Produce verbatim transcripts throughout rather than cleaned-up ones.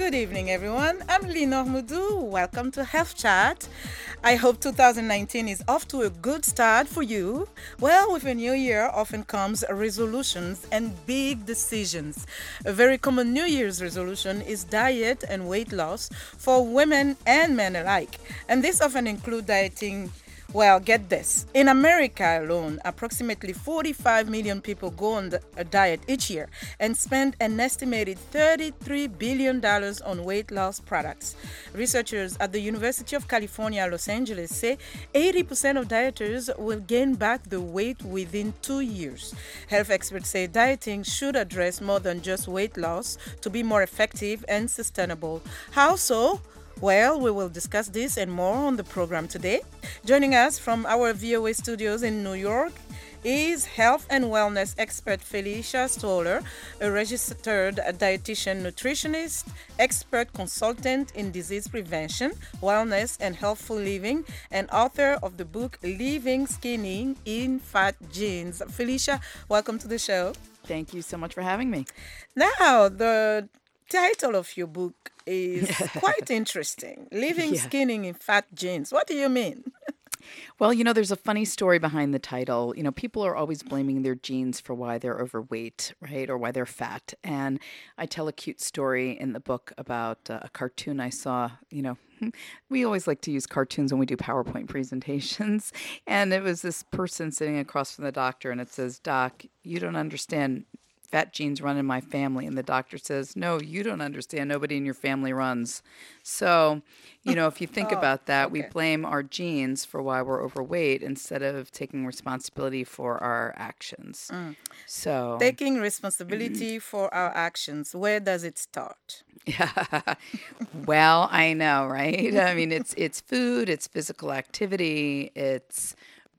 Good evening, everyone. I'm Lenore Moudou. Welcome to Health Chat. I hope two thousand nineteen is off to a good start for you. Well, with a new year often comes resolutions and big decisions. A very common New Year's resolution is diet and weight loss for women and men alike. And this often include dieting. Well, get this. In America alone, approximately forty-five million people go on the- a diet each year and spend an estimated thirty-three billion dollars on weight loss products. Researchers at the University of California, Los Angeles say eighty percent of dieters will gain back the weight within two years. Health experts say dieting should address more than just weight loss to be more effective and sustainable. How so? Well, we will discuss this and more on the program today. Joining us from our V O A studios in New York is health and wellness expert Felicia Stoller, a registered dietitian nutritionist, expert consultant in disease prevention, wellness, and healthful living, and author of the book Living Skinny in Fat Genes. Felicia, welcome to the show. Thank you so much for having me. Now, the title of your book is quite interesting. Living Yeah. Skinny in Fat Genes. What do you mean? Well, you know, there's a funny story behind the title. You know, people are always blaming their genes for why they're overweight, right? Or why they're fat. And I tell a cute story in the book about uh, a cartoon I saw. You know, we always like to use cartoons when we do PowerPoint presentations. And it was this person sitting across from the doctor, and it says, "Doc, you don't understand. Fat genes run in my family." And the doctor says, "No, you don't understand. Nobody in your family runs." So, you know, if you think Oh, about that, we okay. blame our genes for why we're overweight instead of taking responsibility for our actions. So, Taking responsibility for our actions. Where does it start? yeah. Well, I know, right? I mean, it's it's food, it's physical activity, it's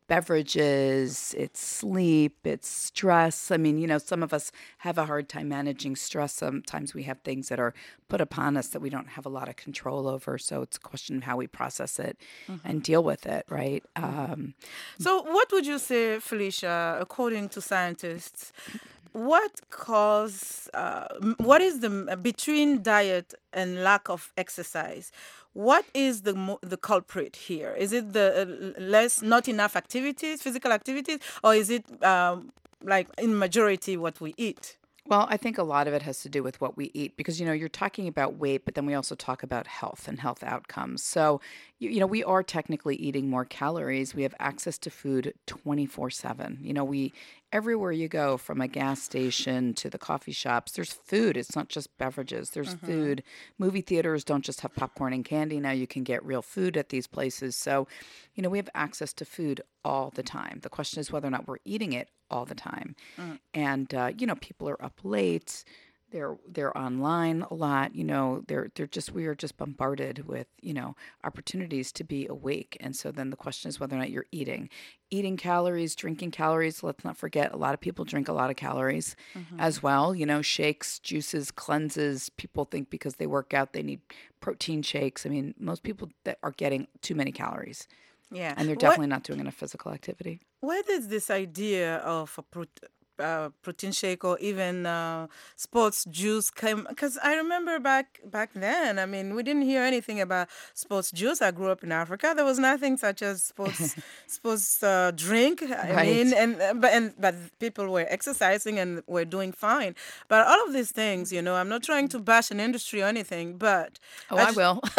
beverages, it's sleep, it's stress. I mean, you know, some of us have a hard time managing stress. Sometimes we have things that are put upon us that we don't have a lot of control over. So it's a question of how we process it and deal with it, right? Um, So, what would you say, Felicia, according to scientists, what cause, uh, m- what is the, m- between diet and lack of exercise? What is the mo- the culprit here? Is it the uh, l- less, not enough activities, physical activities, or is it um, like in majority what we eat? Well, I think a lot of it has to do with what we eat because, you know, you're talking about weight, but then we also talk about health and health outcomes. So, you, you know, we are technically eating more calories. We have access to food twenty-four seven. You know, we, everywhere you go, from a gas station to the coffee shops, there's food. It's not just beverages, there's food. Movie theaters don't just have popcorn and candy. Now you can get real food at these places. So, you know, we have access to food all the time. The question is whether or not we're eating it all the time. And uh, you know, people are up late. They're they're online a lot. You know, they're they're just we are just bombarded with you know opportunities to be awake. And so then the question is whether or not you're eating, eating calories, drinking calories. Let's not forget, a lot of people drink a lot of calories as well. You know, shakes, juices, cleanses. People think because they work out they need protein shakes. I mean, most people that are getting too many calories, Yeah. and they're What definitely not doing enough physical activity. Where does this idea of a prot- uh, protein shake or even uh, sports juice come? Because I remember back back then, I mean, we didn't hear anything about sports juice. I grew up in Africa. There was nothing such as sports sports uh, drink. I mean, Right. and uh, but and but people were exercising and were doing fine. But all of these things, you know, I'm not trying to bash an industry or anything, but Oh, I I just will.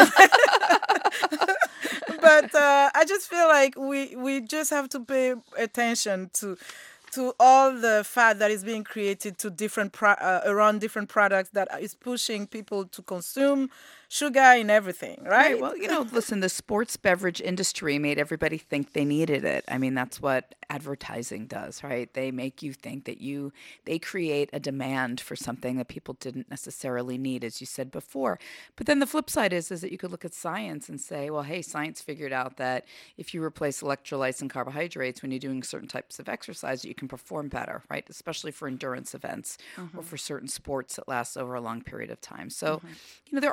but uh, I just feel like we we just have to pay attention to to all the fat that is being created to different pro- uh, around different products that is pushing people to consume sugar in everything, Right. right? Well, you know, listen, the sports beverage industry made everybody think they needed it. I mean, that's what advertising does, right? They make you think that you, they create a demand for something that people didn't necessarily need, as you said before. But then the flip side is, is that you could look at science and say, well, hey, science figured out that if you replace electrolytes and carbohydrates when you're doing certain types of exercise, you can perform better, right? Especially for endurance events or for certain sports that last over a long period of time. So, you know, there are some benefits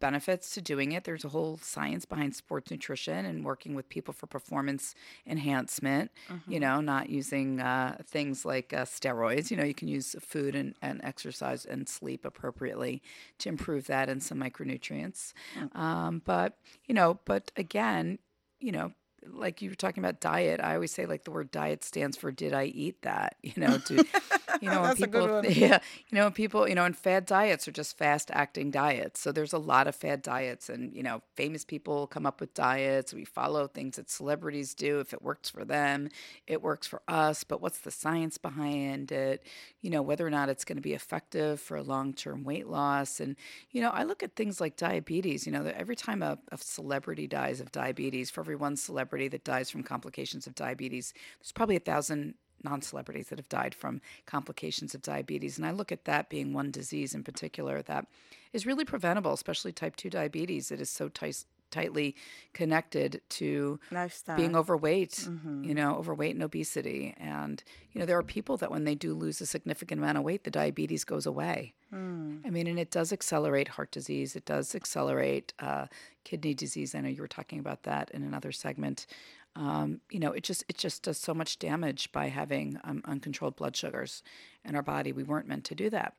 benefits to doing it. There's a whole science behind sports nutrition and working with people for performance enhancement, Mm-hmm. you know, not using uh, things like uh, steroids. You know, you can use food and, and exercise and sleep appropriately to improve that and some micronutrients. Um, but, you know, but again, you know, like you were talking about diet, I always say like the word diet stands for did I eat that? You know, do you know when That's a good people one. yeah, you know when people, you know, and fad diets are just fast acting diets. So there's a lot of fad diets and, you know, famous people come up with diets. We follow things that celebrities do. If it works for them, it works for us. But what's the science behind it? You know, whether or not it's going to be effective for long-term weight loss. And, you know, I look at things like diabetes, you know, that every time a, a celebrity dies of diabetes, for every one celebrity that dies from complications of diabetes, there's probably a thousand non-celebrities that have died from complications of diabetes. And I look at that being one disease in particular that is really preventable, especially type two diabetes. It is so tight, tightly connected to being Lifestyle. overweight, Mm-hmm. you know, overweight and obesity. And, you know, there are people that when they do lose a significant amount of weight, the diabetes goes away. Mm. I mean, and it does accelerate heart disease. It does accelerate uh, kidney disease. I know you were talking about that in another segment. Um, you know, it just it just does so much damage by having um, uncontrolled blood sugars in our body. We weren't meant to do that.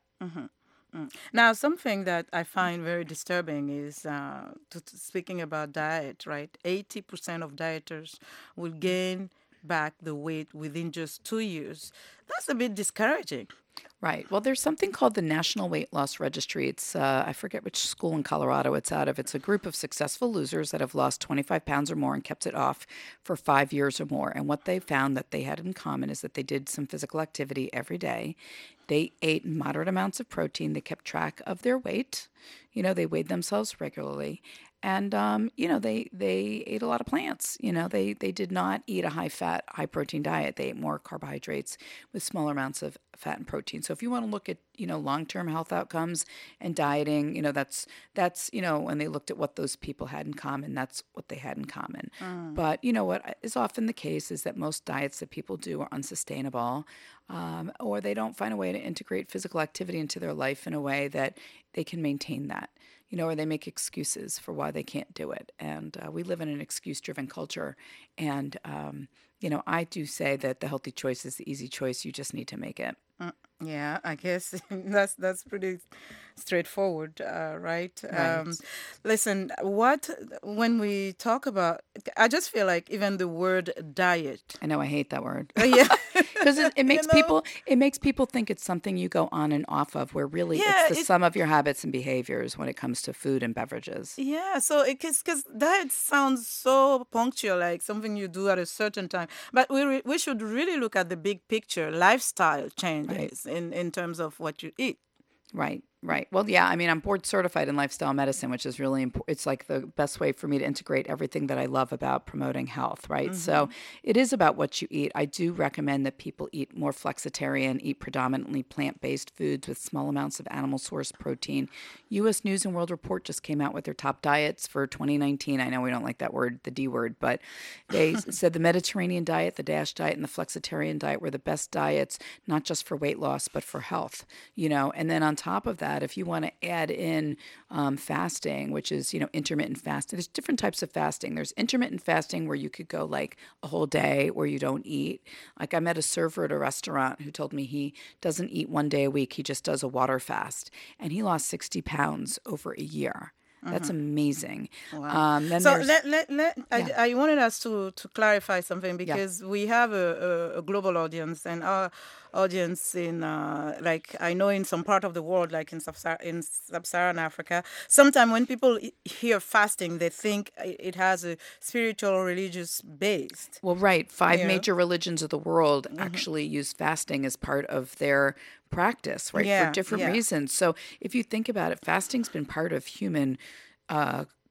Now, something that I find very disturbing is uh, to, to- speaking about diet, right? eighty percent of dieters will gain back the weight within just two years. That's a bit discouraging. Right. Well, there's something called the National Weight Loss Registry. It's, uh, I forget which school in Colorado it's out of. It's a group of successful losers that have lost twenty-five pounds or more and kept it off for five years or more. And what they found that they had in common is that they did some physical activity every day. They ate moderate amounts of protein. They kept track of their weight. You know, they weighed themselves regularly. And, um, you know, they, they ate a lot of plants. You know, they, they did not eat a high fat, high protein diet. They ate more carbohydrates with smaller amounts of fat and protein. So if you want to look at, you know, long-term health outcomes and dieting, you know, that's, that's, you know, when they looked at what those people had in common, that's what they had in common. But, you know, what is often the case is that most diets that people do are unsustainable, um, or they don't find a way to integrate physical activity into their life in a way that they can maintain that. You know, or they make excuses for why they can't do it. And uh, we live in an excuse-driven culture. And, um, you know, I do say that the healthy choice is the easy choice. You just need to make it. Mm, yeah, I guess that's that's pretty straightforward, uh, right? Right. Um, listen, what when we talk about, I just feel like even the word diet. I know I hate that word. Uh, yeah, Because it, it you makes know, people it makes people think it's something you go on and off of, where really it's yeah, the it sum of your habits and behaviors when it comes to food and beverages. yeah. So it because diet sounds so punctual, like something you do at a certain time. But we re we should really look at the big picture, lifestyle Right. changes in in terms of what you eat. Right, right. Well, yeah, I mean, I'm board certified in lifestyle medicine, which is really important. It's like the best way for me to integrate everything that I love about promoting health, right? So Mm-hmm. it is about what you eat. I do recommend that people eat more flexitarian, eat predominantly plant-based foods with small amounts of animal source protein. U S News and World Report just came out with their top diets for twenty nineteen. I know we don't like that word, the D word, but they said the Mediterranean diet, the DASH diet, and the flexitarian diet were the best diets, not just for weight loss, but for health, you know. And then on top of that, if you want to add in um, fasting, which is, you know, intermittent fasting, there's different types of fasting. There's intermittent fasting where you could go like a whole day where you don't eat. Like I met a server at a restaurant who told me he doesn't eat one day a week. He just does a water fast. And he lost sixty pounds over a year. That's amazing. Wow. Um, then So there's, let let let yeah, I, I wanted us to to clarify something yeah. because we have a, a, a global audience and our audience in uh, like I know in some part of the world like in sub in sub-Saharan Africa, sometimes when people i- hear fasting they think i- it has a spiritual or religious based. Well, right. Five You know? major religions of the world actually use fasting as part of their practice, right? For Yeah, different yeah. reasons. So if you think about it, fasting's been part of human uh,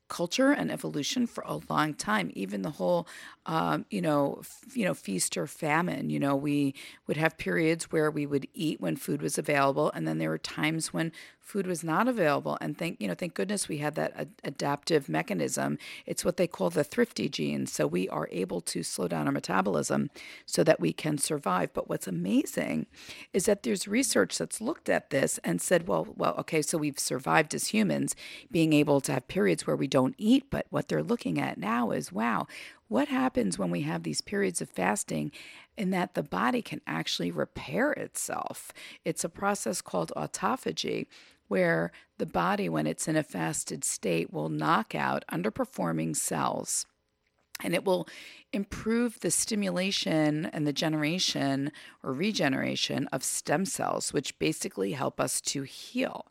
culture and evolution for a long time. Even the whole, um, you know, f- you know, feast or famine. You know, we would have periods where we would eat when food was available, and then there were times when food was not available. And thank you know, thank goodness we had that ad- adaptive mechanism. It's what they call the thrifty gene. So we are able to slow down our metabolism so that we can survive. But what's amazing is that there's research that's looked at this and said, well, well, okay, so we've survived as humans, being able to have periods where we don't eat. But what they're looking at now is, wow, what happens when we have these periods of fasting in that the body can actually repair itself? It's a process called autophagy, where the body, when it's in a fasted state, will knock out underperforming cells, and it will improve the stimulation and the generation or regeneration of stem cells, which basically help us to heal.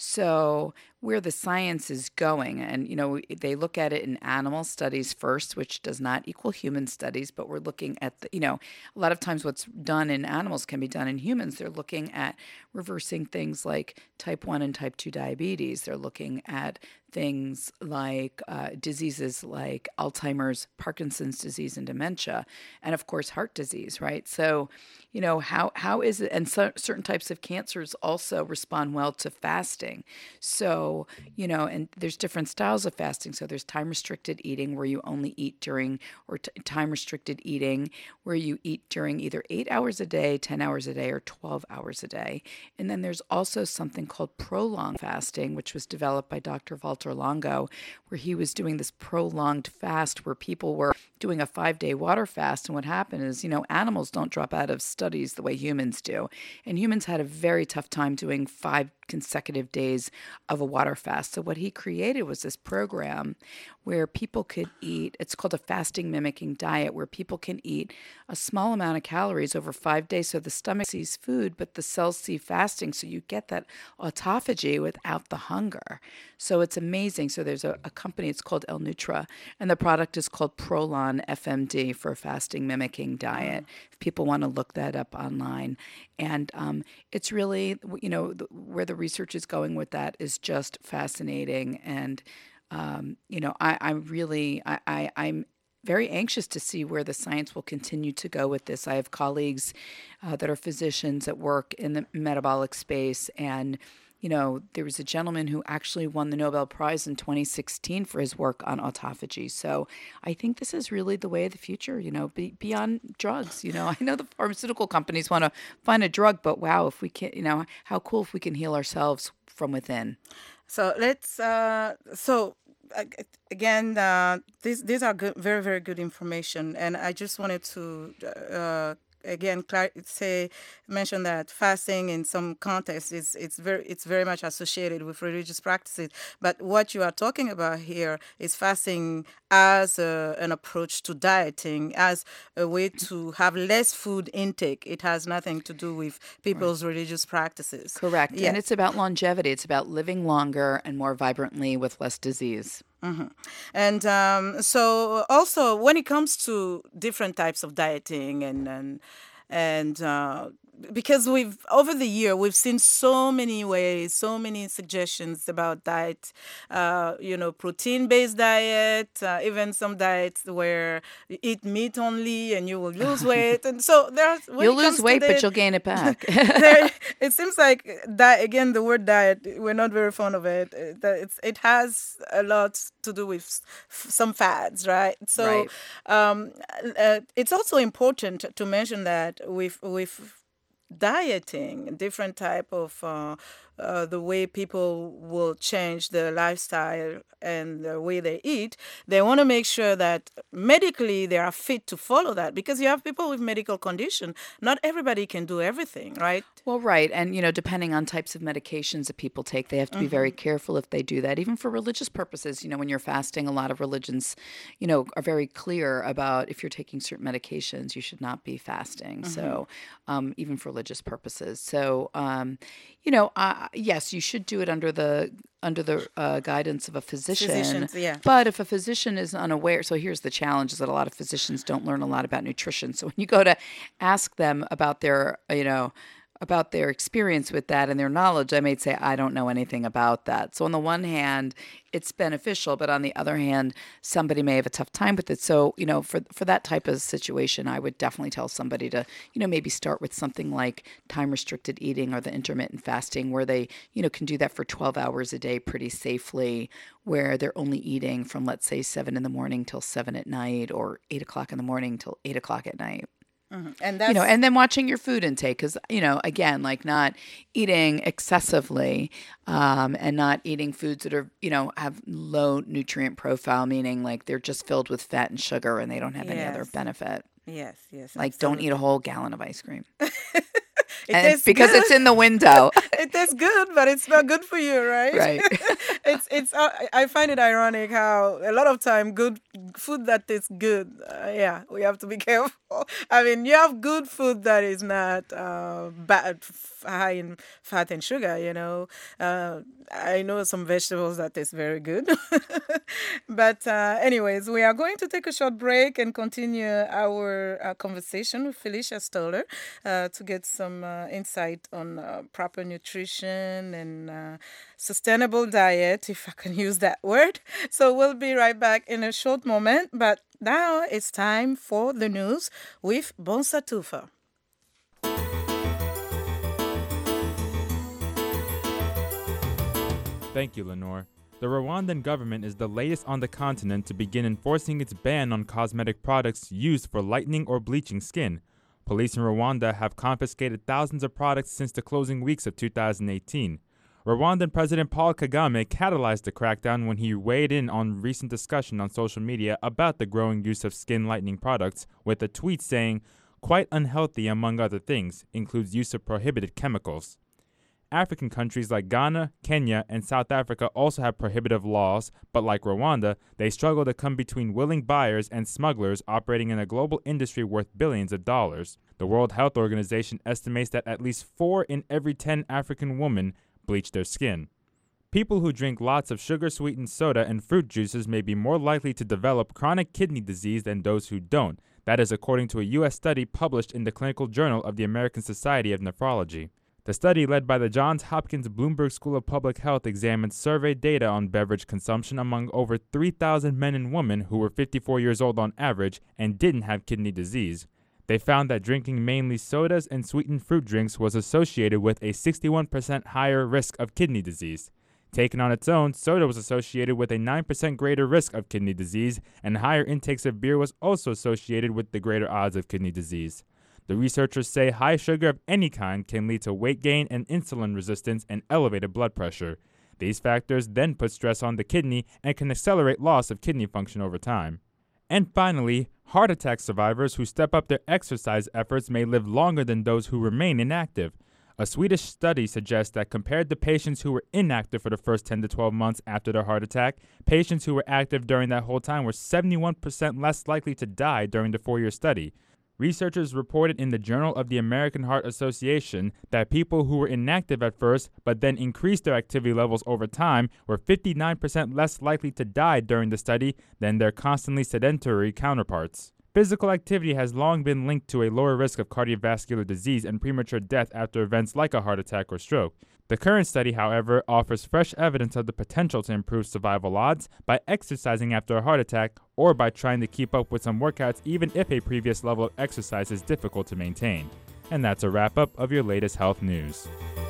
So where the science is going, and you know, they look at it in animal studies first, which does not equal human studies, but we're looking at the, you know, a lot of times what's done in animals can be done in humans. They're looking at reversing things like type one and type two diabetes. They're looking at things like uh, diseases like Alzheimer's, Parkinson's disease, and dementia, and of course heart disease, right? So, you know, how how is it? And so, certain types of cancers also respond well to fasting. So, you know, and there's different styles of fasting. So there's time restricted eating where you only eat during, or t- time restricted eating where you eat during either eight hours a day, ten hours a day, or twelve hours a day. And then there's also something called prolonged fasting, which was developed by Doctor Walter Longo, where he was doing this prolonged fast where people were doing a five-day water fast. And what happened is, you know, animals don't drop out of studies the way humans do. And humans had a very tough time doing five consecutive days of a water fast. So what he created was this program where people could eat, it's called a fasting mimicking diet, where people can eat a small amount of calories over five days. So the stomach sees food, but the cells see fasting. So you get that autophagy without the hunger. So it's amazing. So there's a, a company, it's called El Nutra, and the product is called Prolon F M D for fasting mimicking diet. If people want to look that up online. And um, it's really, you know, the, where the research is going with that is just fascinating. And, um, you know, I, I'm really, I, I, I'm very anxious to see where the science will continue to go with this. I have colleagues uh, that are physicians that work in the metabolic space, and you know, there was a gentleman who actually won the Nobel Prize in twenty sixteen for his work on autophagy. So I think this is really the way of the future, you know, be, beyond drugs. You know, I know the pharmaceutical companies want to find a drug, but wow, if we can, you know, how cool if we can heal ourselves from within. So let's, uh, so ag- again, uh, these, these are good, very, very good information. And I just wanted to, uh, again, clar- say, mention that fasting in some contexts is it's very it's very much associated with religious practices. But what you are talking about here is fasting as a, an approach to dieting, as a way to have less food intake. It has nothing to do with people's religious practices. Correct. Yeah. And it's about longevity. It's about living longer and more vibrantly with less disease. Mm-hmm. And um, so also when it comes to different types of dieting and and and uh, because we've over the year we've seen so many ways, so many suggestions about diet, uh, you know, protein-based diet, uh, even some diets where you eat meat only and you will lose weight, and so there's when You'll it lose comes weight, to but the you'll gain it back. there, it seems like that again. The word diet, we're not very fond of it. Uh, That it's it has a lot to do with s- f- some fads, right? So, Right. um, uh, it's also important to mention that with with dieting, different type of uh, uh, the way people will change their lifestyle and the way they eat, they want to make sure that medically they are fit to follow that, because you have people with medical condition. Not everybody can do everything, right? Well, right. And, you know, depending on types of medications that people take, they have to be very careful if they do that, even for religious purposes. You know, when you're fasting, a lot of religions, you know, are very clear about if you're taking certain medications, you should not be fasting. So, um, even for religious purposes. So, um, you know, uh, yes, you should do it under the under the uh, guidance of a physician. Physicians, yeah. But if a physician is unaware, so here's the challenge: is that a lot of physicians don't learn a lot about nutrition. So when you go to ask them about their, you know, about their experience with that and their knowledge, I may say, I don't know anything about that. So, on the one hand, it's beneficial, but on the other hand, somebody may have a tough time with it. So, you know, for for that type of situation, I would definitely tell somebody to, you know, maybe start with something like time restricted eating or the intermittent fasting, where they, you know, can do that for twelve hours a day pretty safely, where they're only eating from, let's say, seven in the morning till seven at night, or eight o'clock in the morning till eight o'clock at night. Mhm. And You know, that's and then watching your food intake, because, you know, again, like not eating excessively, um, and not eating foods that are, you know, have low nutrient profile, meaning like they're just filled with fat and sugar and they don't have any other yes, benefit. yes, yes, Like, don't eat a absolutely. whole gallon of ice cream. It And tastes because good. it's in the window. It tastes good, but it's not good for you, right? Right. it's it's. Uh, I I find it ironic how a lot of time good food that tastes good. Uh, yeah, we have to be careful. I mean, you have good food that is not uh, bad, f- high in fat and sugar. You know, uh, I know some vegetables that taste very good. But uh, anyways, we are going to take a short break and continue our uh, conversation with Felicia Stoller uh, to get some uh, insight on uh, proper nutrition and uh, sustainable diet, if I can use that word. So we'll be right back in a short moment. But now it's time for the news with Bonsa Tufa. Thank you, Lenore. The Rwandan government is the latest on the continent to begin enforcing its ban on cosmetic products used for lightening or bleaching skin. Police in Rwanda have confiscated thousands of products since the closing weeks of two thousand eighteen. Rwandan President Paul Kagame catalyzed the crackdown when he weighed in on recent discussion on social media about the growing use of skin lightening products, with a tweet saying, "Quite unhealthy among other things, includes use of prohibited chemicals." African countries like Ghana, Kenya, and South Africa also have prohibitive laws, but like Rwanda, they struggle to come between willing buyers and smugglers operating in a global industry worth billions of dollars. The World Health Organization estimates that at least four in every ten African women bleach their skin. People who drink lots of sugar-sweetened soda and fruit juices may be more likely to develop chronic kidney disease than those who don't. That is according to a U S study published in the Clinical Journal of the American Society of Nephrology. The study, led by the Johns Hopkins Bloomberg School of Public Health, examined survey data on beverage consumption among over three thousand men and women who were fifty-four years old on average and didn't have kidney disease. They found that drinking mainly sodas and sweetened fruit drinks was associated with a sixty-one percent higher risk of kidney disease. Taken on its own, soda was associated with a nine percent greater risk of kidney disease, and higher intakes of beer was also associated with the greater odds of kidney disease. The researchers say high sugar of any kind can lead to weight gain and insulin resistance and elevated blood pressure. These factors then put stress on the kidney and can accelerate loss of kidney function over time. And finally, heart attack survivors who step up their exercise efforts may live longer than those who remain inactive. A Swedish study suggests that compared to patients who were inactive for the first ten to twelve months after their heart attack, patients who were active during that whole time were seventy-one percent less likely to die during the four-year study. Researchers reported in the Journal of the American Heart Association that people who were inactive at first but then increased their activity levels over time were fifty-nine percent less likely to die during the study than their constantly sedentary counterparts. Physical activity has long been linked to a lower risk of cardiovascular disease and premature death after events like a heart attack or stroke. The current study, however, offers fresh evidence of the potential to improve survival odds by exercising after a heart attack or by trying to keep up with some workouts even if a previous level of exercise is difficult to maintain. And that's a wrap-up of your latest health news.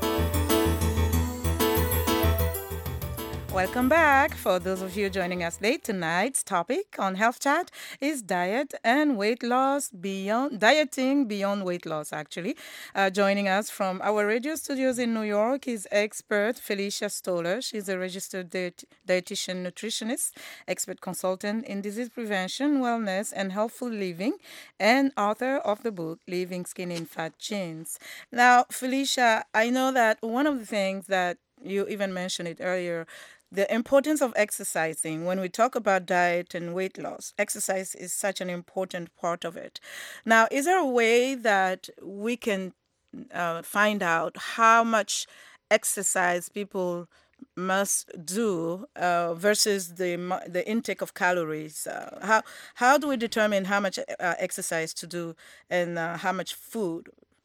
Welcome back. For those of you joining us late, tonight's topic on Health Chat is diet and weight loss beyond dieting beyond weight loss. Actually, uh, joining us from our radio studios in New York is expert Felicia Stoller. She's a registered diet- dietitian nutritionist, expert consultant in disease prevention, wellness, and healthful living, and author of the book Leaving Skin in Fat Genes. Now, Felicia, I know that one of the things that you even mentioned it earlier, the importance of exercising. When we talk about diet and weight loss, exercise is such an important part of it. Now, is there a way that we can uh, find out how much exercise people must do uh, versus the mu- the intake of calories? Uh, how how do we determine how much uh, exercise to do and uh, how much food?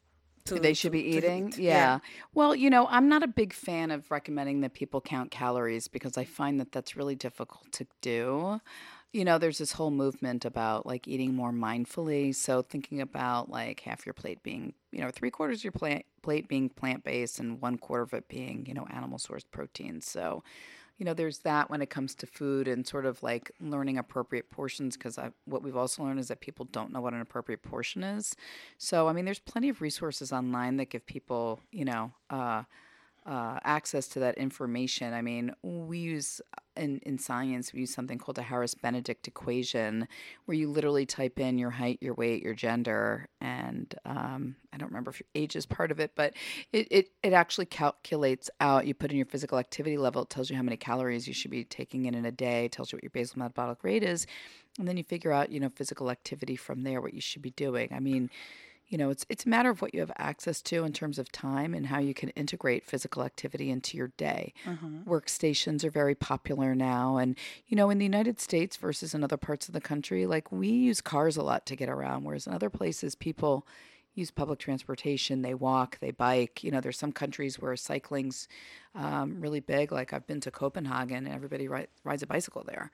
to They should to be to eating? eat. Yeah. Yeah. Well, you know, I'm not a big fan of recommending that people count calories because I find that that's really difficult to do. You know, there's this whole movement about like eating more mindfully. So thinking about like half your plate being, you know, three quarters of your plant, plate being plant-based and one quarter of it being, you know, animal sourced proteins. So, you know, there's that when it comes to food and sort of like learning appropriate portions because what we've also learned is that people don't know what an appropriate portion is. So, I mean, there's plenty of resources online that give people, you know, uh, uh, access to that information. I mean, we use in, in science, we use something called a Harris Benedict equation, where you literally type in your height, your weight, your gender, and um, I don't remember if your age is part of it, but it, it, it actually calculates out. You put in your physical activity level, it tells you how many calories you should be taking in in a day, it tells you what your basal metabolic rate is, and then you figure out, you know, physical activity from there, what you should be doing. I mean, you know, it's it's a matter of what you have access to in terms of time and how you can integrate physical activity into your day. Mm-hmm. Workstations are very popular now. And, you know, in the United States versus in other parts of the country, like we use cars a lot to get around, whereas in other places, people use public transportation, they walk, they bike. You know, there's some countries where cycling's um, really big. Like I've been to Copenhagen and everybody ri- rides a bicycle there.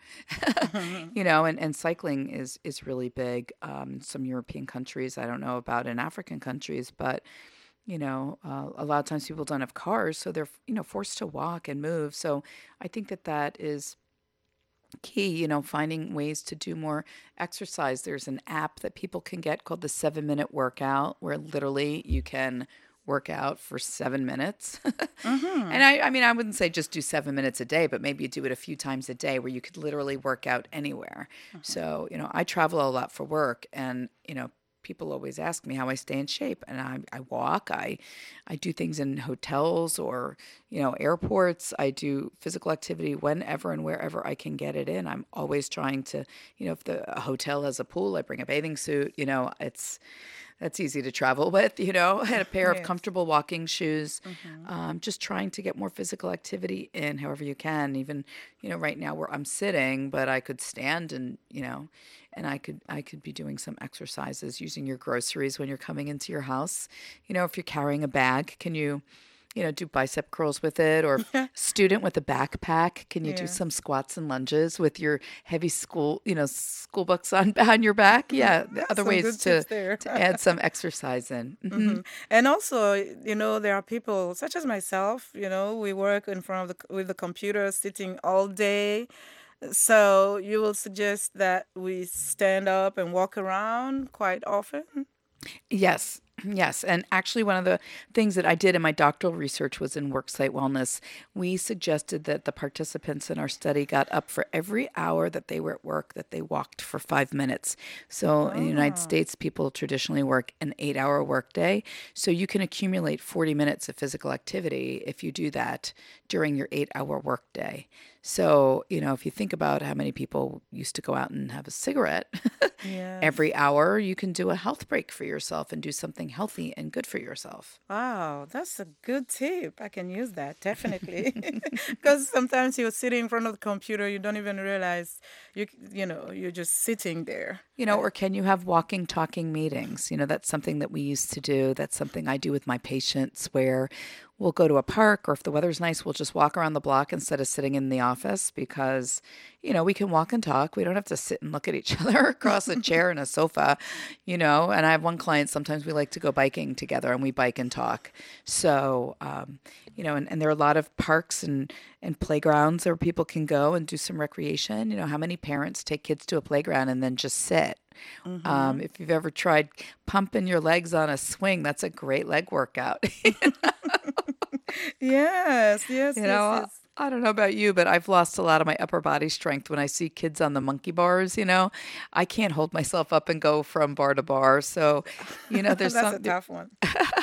You know, and, and cycling is, is really big. Um, in some European countries, I don't know about in African countries, but, you know, uh, a lot of times people don't have cars, so they're, you know, forced to walk and move. So I think that that is key, you know, finding ways to do more exercise. There's an app that people can get called the seven minute workout where literally you can work out for seven minutes. Mm-hmm. And I, I mean, I wouldn't say just do seven minutes a day, but maybe you do it a few times a day where you could literally work out anywhere. So, you know, I travel a lot for work and, you know, people always ask me how I stay in shape, and I, I walk, I, I do things in hotels or, you know, airports. I do physical activity whenever and wherever I can get it in. I'm always trying to, you know, if the hotel has a pool, I bring a bathing suit, you know, it's, that's easy to travel with, you know, and a pair of Yes. comfortable walking shoes. Mm-hmm. Um, just trying to get more physical activity in however you can. Even, you know, right now where I'm sitting, but I could stand and, you know, and I could I could be doing some exercises using your groceries when you're coming into your house. You know, if you're carrying a bag, can you, you know, do bicep curls with it? Or student with a backpack, can you do Yeah. some squats and lunges with your heavy school, you know, school books on on your back? Yeah, the other Some ways good to tips there. to add some exercise in. Mhm. Mhm. And also, you know, there are people such as myself, you know, we work in front of the with the computer sitting all day. So you will suggest that we stand up and walk around quite often? Yes, yes. And actually, one of the things that I did in my doctoral research was in worksite wellness. We suggested that the participants in our study got up for every hour that they were at work, that they walked for five minutes. So in the United Oh. States, people traditionally work an eight hour workday. So you can accumulate forty minutes of physical activity if you do that during your eight hour workday. So, you know, if you think about how many people used to go out and have a cigarette Yes. every hour, you can do a health break for yourself and do something healthy and good for yourself. Wow, that's a good tip. I can use that definitely. Because sometimes you're sitting in front of the computer, you don't even realize you you know, you're just sitting there. You know, or can you have walking, talking meetings? You know, that's something that we used to do. That's something I do with my patients where we'll go to a park, or if the weather's nice, we'll just walk around the block instead of sitting in the office because, you know, we can walk and talk. We don't have to sit and look at each other across a chair and a sofa, you know. And I have one client, sometimes we like to go biking together and we bike and talk. So, um, you know, and, and there are a lot of parks and, and playgrounds where people can go and do some recreation. You know, how many parents take kids to a playground and then just sit? Um, if you've ever tried pumping your legs on a swing, that's a great leg workout. Yes, yes, You yes, know, yes. I don't know about you, but I've lost a lot of my upper body strength when I see kids on the monkey bars. You know, I can't hold myself up and go from bar to bar. So, you know, there's That's a some. tough one.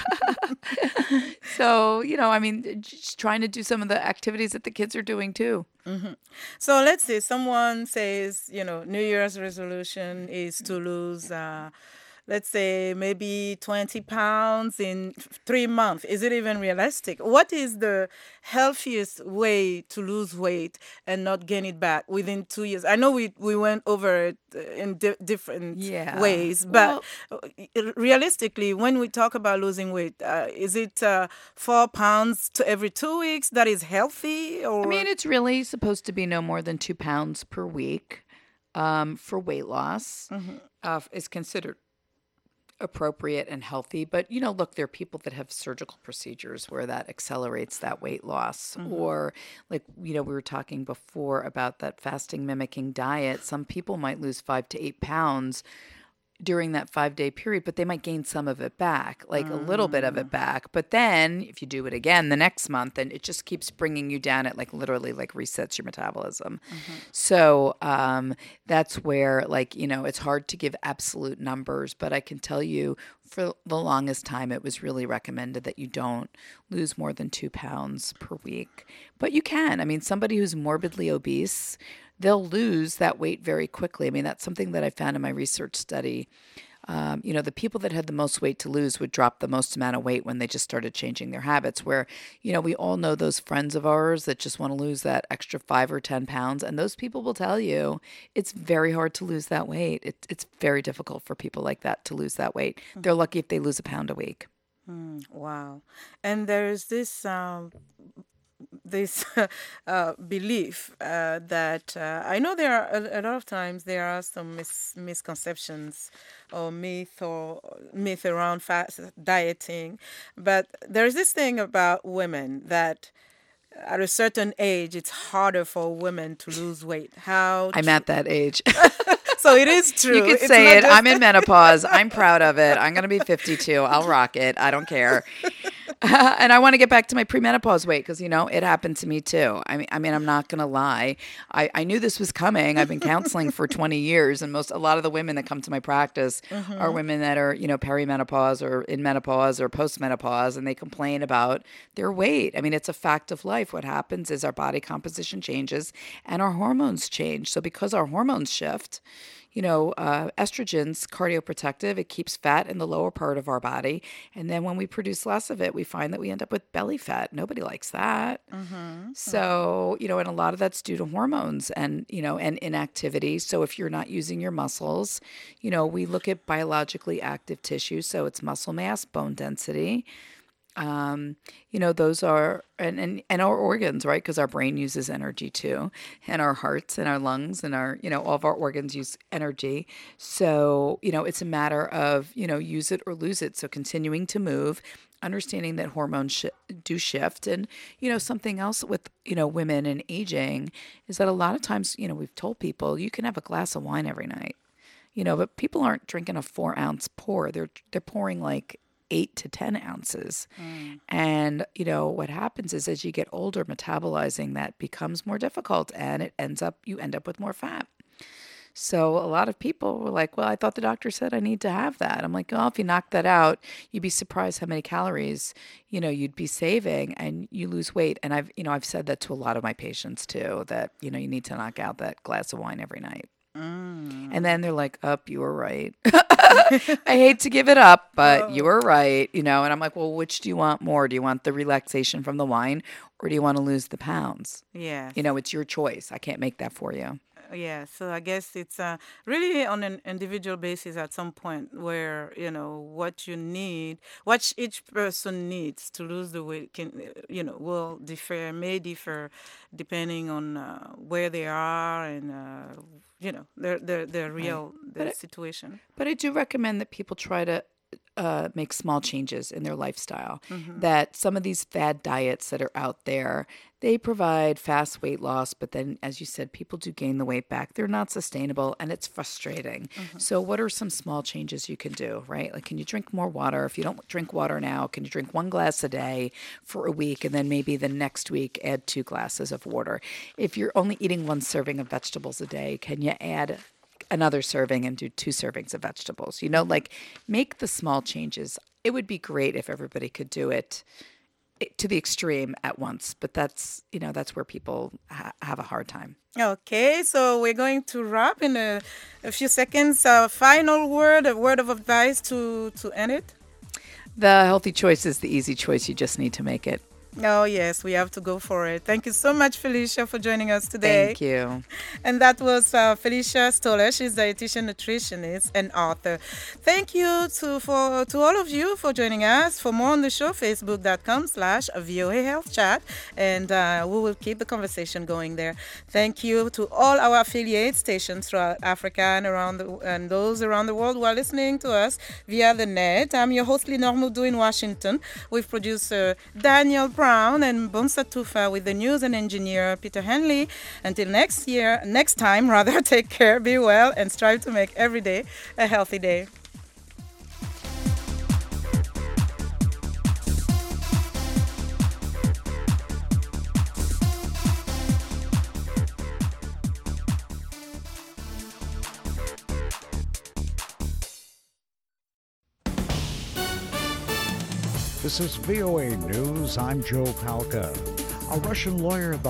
So, you know, I mean, just trying to do some of the activities that the kids are doing too. So let's say someone says, you know, New Year's resolution is to lose uh, let's say, maybe twenty pounds in three months? Is it even realistic? What is the healthiest way to lose weight and not gain it back within two years? I know we, we went over it uh, in di- different Yeah. ways, but Well, uh, realistically, when we talk about losing weight, uh, is it uh, four pounds to every two weeks that is healthy, I or? mean, it's really supposed to be no more than two pounds per week um, for weight loss. Uh, is considered appropriate and healthy. But, you know, look, there are people that have surgical procedures where that accelerates that weight loss. Or, like, you know, we were talking before about that fasting mimicking diet. Some people might lose five to eight pounds during that five day period, but they might gain some of it back, like a little bit of it back. But then if you do it again the next month, and it just keeps bringing you down, it like literally like resets your metabolism. So um, that's where, like, you know, it's hard to give absolute numbers, but I can tell you for the longest time, it was really recommended that you don't lose more than two pounds per week. But you can. I mean, somebody who's morbidly obese, they'll lose that weight very quickly. I mean, that's something that I found in my research study. Um, you know, the people that had the most weight to lose would drop the most amount of weight when they just started changing their habits. Where, you know, we all know those friends of ours that just want to lose that extra five or ten pounds. And those people will tell you it's very hard to lose that weight. It, it's very difficult for people like that to lose that weight. They're lucky if they lose a pound a week. Wow. And there's this um, this uh, belief uh, that uh, I know there are a, a lot of times there are some mis- misconceptions or myth or myth around fast dieting, but there's this thing about women that at a certain age it's harder for women to lose weight. How I'm tr- at that age. so it is true. You could It's say not it. just- I'm in menopause. I'm proud of it. I'm going to be fifty-two. I'll rock it. I don't care. And I want to get back to my premenopause weight because, you know, it happened to me too. I mean, I mean, I'm not going to lie. I, I knew this was coming. I've been counseling for twenty years, and most a lot of the women that come to my practice are women that are, you know, perimenopause or in menopause or postmenopause, and they complain about their weight. I mean, it's a fact of life. What happens is our body composition changes and our hormones change. So because our hormones shift, you know, uh, estrogen's cardioprotective. It keeps fat in the lower part of our body. And then when we produce less of it, we find that we end up with belly fat. Nobody likes that. So, you know, and a lot of that's due to hormones and, you know, and inactivity. So if you're not using your muscles, you know, we look at biologically active tissue. So it's muscle mass, bone density. Um, you know, those are, and, and, and our organs, right? Because our brain uses energy too, and our hearts and our lungs and our, you know, all of our organs use energy. So, you know, it's a matter of, you know, use it or lose it. So continuing to move, understanding that hormones sh- do shift. And, you know, something else with, you know, women and aging is that a lot of times, you know, we've told people you can have a glass of wine every night, you know, but people aren't drinking a four ounce pour. They're, they're pouring like eight to ten ounces. Mm. And, you know, what happens is as you get older, metabolizing that becomes more difficult and it ends up, you end up with more fat. So a lot of people were like, well, I thought the doctor said I need to have that. I'm like, oh, if you knock that out, you'd be surprised how many calories, you know, you'd be saving and you lose weight. And I've, you know, I've said that to a lot of my patients too, that, you know, you need to knock out that glass of wine every night. Mm. And then they're like, up, you were right. I hate to give it up, but oh. you were right. You know, and I'm like, well, which do you want more? Do you want the relaxation from the wine or do you want to lose the pounds? Yeah. You know, it's your choice. I can't make that for you. Yeah, so I guess it's uh, really on an individual basis at some point where, you know, what you need, what each person needs to lose the weight can, you know, will differ, may differ depending on uh, where they are and, uh, you know, their, their, their real right. their but situation. I, but I do recommend that people try to Uh, make small changes in their lifestyle. Mm-hmm. That some of these fad diets that are out there, they provide fast weight loss, but then, as you said, people do gain the weight back. They're not sustainable, and it's frustrating. Mm-hmm. So what are some small changes you can do, right? Like, can you drink more water? If you don't drink water now, can you drink one glass a day for a week, and then maybe the next week add two glasses of water? If you're only eating one serving of vegetables a day, can you add another serving and do two servings of vegetables? You know, like make the small changes. It would be great if everybody could do it to the extreme at once. But that's, you know, that's where people ha- have a hard time. Okay, so we're going to wrap in a, a few seconds. Uh, final word, a word of advice to, to end it. The healthy choice is the easy choice. You just need to make it. Oh, yes, we have to go for it. Thank you so much, Felicia, for joining us today. Thank you. And that was uh, Felicia Stoller. She's a dietitian, nutritionist, and author. Thank you to for to all of you for joining us. For more on the show, facebook.com slash VOA Health Chat. And uh, we will keep the conversation going there. Thank you to all our affiliate stations throughout Africa and around the, and those around the world who are listening to us via the net. I'm your host, Lenore Moudou in Washington, with producer Daniel Brown and Bonsa Tufa with the news and engineer Peter Henley. Until next year, next time rather, take care, be well, and strive to make every day a healthy day. This is V O A News. I'm Joe Palca. A Russian lawyer